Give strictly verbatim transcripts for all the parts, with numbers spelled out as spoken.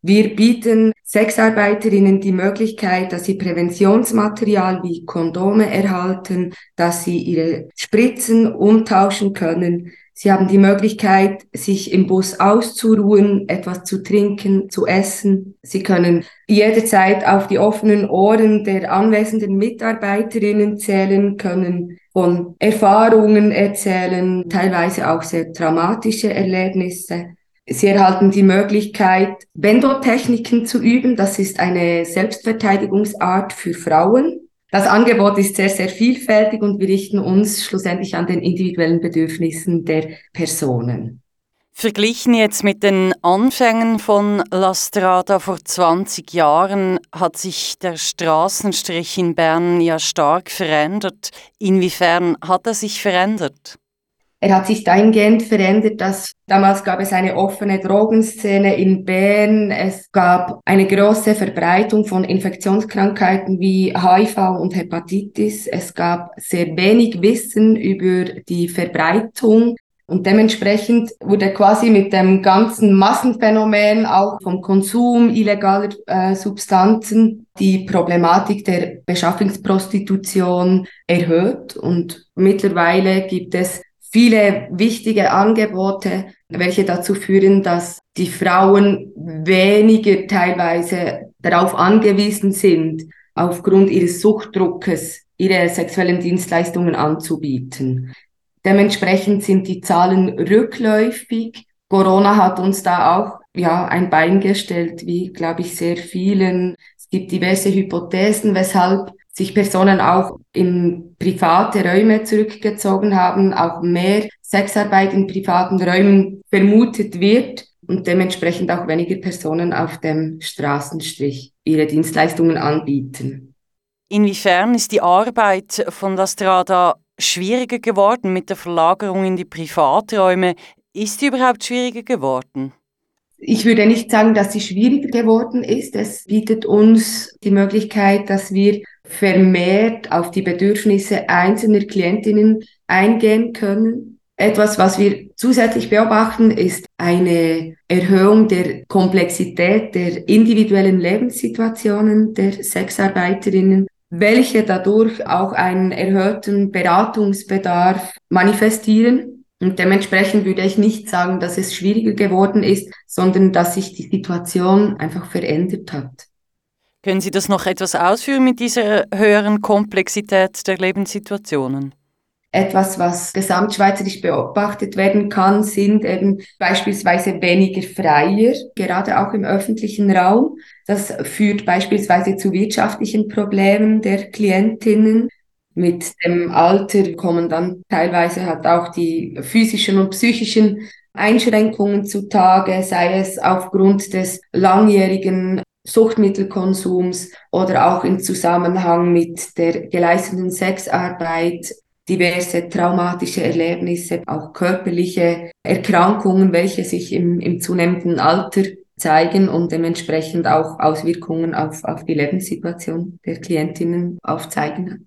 Wir bieten Sexarbeiterinnen die Möglichkeit, dass sie Präventionsmaterial wie Kondome erhalten, dass sie ihre Spritzen umtauschen können. Sie haben die Möglichkeit, sich im Bus auszuruhen, etwas zu trinken, zu essen. Sie können jederzeit auf die offenen Ohren der anwesenden Mitarbeiterinnen zählen, können von Erfahrungen erzählen, teilweise auch sehr traumatische Erlebnisse. Sie erhalten die Möglichkeit, Bendotechniken zu üben. Das ist eine Selbstverteidigungsart für Frauen. Das Angebot ist sehr, sehr vielfältig und wir richten uns schlussendlich an den individuellen Bedürfnissen der Personen. Verglichen jetzt mit den Anfängen von La Strada vor zwanzig Jahren hat sich der Straßenstrich in Bern ja stark verändert. Inwiefern hat er sich verändert? Er hat sich dahingehend verändert, dass damals gab es eine offene Drogenszene in Bern. Es gab eine große Verbreitung von Infektionskrankheiten wie H I V und Hepatitis. Es gab sehr wenig Wissen über die Verbreitung. Und dementsprechend wurde quasi mit dem ganzen Massenphänomen auch vom Konsum illegaler äh, Substanzen die Problematik der Beschaffungsprostitution erhöht. Und mittlerweile gibt es viele wichtige Angebote, welche dazu führen, dass die Frauen weniger teilweise darauf angewiesen sind, aufgrund ihres Suchtdruckes ihre sexuellen Dienstleistungen anzubieten. Dementsprechend sind die Zahlen rückläufig. Corona hat uns da auch ja ein Bein gestellt, wie, glaube ich, sehr vielen. Es gibt diverse Hypothesen, weshalb sich Personen auch in private Räume zurückgezogen haben, auch mehr Sexarbeit in privaten Räumen vermutet wird und dementsprechend auch weniger Personen auf dem Straßenstrich ihre Dienstleistungen anbieten. Inwiefern ist die Arbeit von La Strada schwieriger geworden mit der Verlagerung in die Privaträume? Ist sie überhaupt schwieriger geworden? Ich würde nicht sagen, dass sie schwieriger geworden ist. Es bietet uns die Möglichkeit, dass wir vermehrt auf die Bedürfnisse einzelner Klientinnen eingehen können. Etwas, was wir zusätzlich beobachten, ist eine Erhöhung der Komplexität der individuellen Lebenssituationen der Sexarbeiterinnen, welche dadurch auch einen erhöhten Beratungsbedarf manifestieren. Und dementsprechend würde ich nicht sagen, dass es schwieriger geworden ist, sondern dass sich die Situation einfach verändert hat. Können Sie das noch etwas ausführen mit dieser höheren Komplexität der Lebenssituationen? Etwas, was gesamtschweizerisch beobachtet werden kann, sind eben beispielsweise weniger Freier, gerade auch im öffentlichen Raum. Das führt beispielsweise zu wirtschaftlichen Problemen der Klientinnen. Mit dem Alter kommen dann teilweise halt auch die physischen und psychischen Einschränkungen zutage, sei es aufgrund des langjährigen Suchtmittelkonsums oder auch im Zusammenhang mit der geleisteten Sexarbeit, diverse traumatische Erlebnisse, auch körperliche Erkrankungen, welche sich im, im zunehmenden Alter zeigen und dementsprechend auch Auswirkungen auf, auf die Lebenssituation der Klientinnen aufzeigen.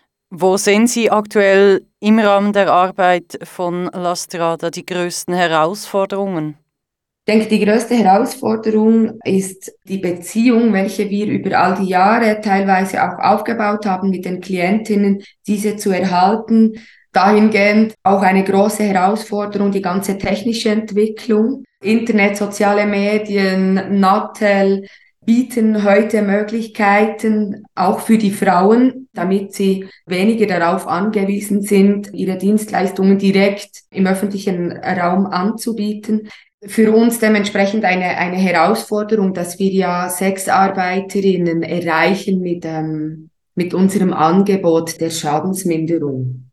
Wo sehen Sie aktuell im Rahmen der Arbeit von La Strada die größten Herausforderungen? Ich denke, die größte Herausforderung ist die Beziehung, welche wir über all die Jahre teilweise auch aufgebaut haben mit den Klientinnen, diese zu erhalten. Dahingehend auch eine große Herausforderung, die ganze technische Entwicklung. Internet, soziale Medien, Nattel bieten heute Möglichkeiten auch für die Frauen, damit sie weniger darauf angewiesen sind, ihre Dienstleistungen direkt im öffentlichen Raum anzubieten. Für uns dementsprechend eine, eine Herausforderung, dass wir ja Sexarbeiterinnen erreichen mit, ähm, mit unserem Angebot der Schadensminderung.